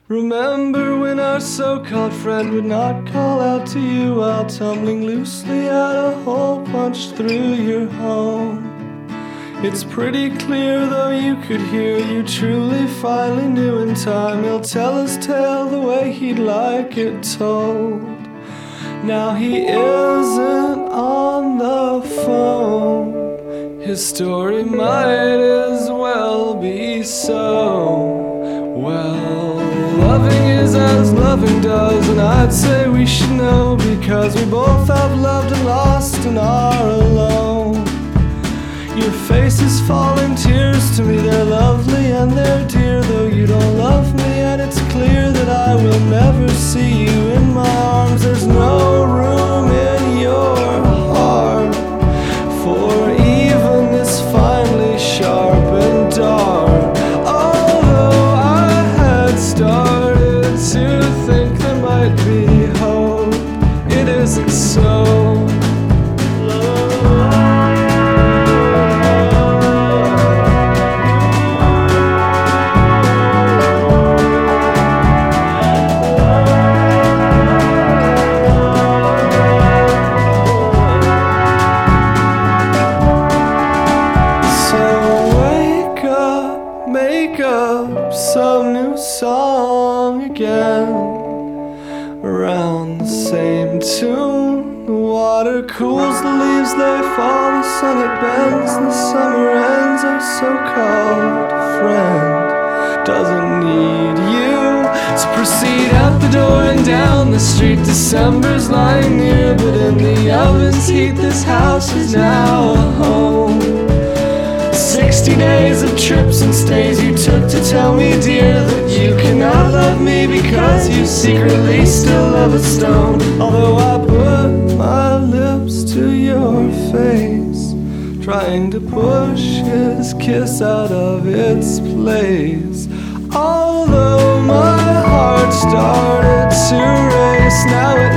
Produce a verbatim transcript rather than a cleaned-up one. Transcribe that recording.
Remember when our so-called friend would not call out to you while tumbling loosely out a hole punched through your home? It's pretty clear, though you could hear, you truly finally knew in time. He'll tell his tale the way he'd like it told. Now he isn't on the phone. His story might as well be so. Well, loving is as loving does, and I'd say we should know, because we both have loved and lost and are alone. Your face is falling tears to me, they're lovely and they're dear, though you don't love me, and it's clear that I will never see you in my arms. There's no room in your heart for even this finely sharp and dark. Although I had started to think there might be hope, it isn't so. Make up some new song again around the same tune. The water cools, the leaves they fall, the sun it bends, the summer ends. Our so-called friend doesn't need you to proceed out the door and down the street. December's lying near, but in the oven's heat this house is now a home. Sixty days of trips and stays you took to tell me, dear, that you cannot love me because you secretly still love a stone. Although I put my lips to your face, trying to push his kiss out of its place. Although my heart started to race, now it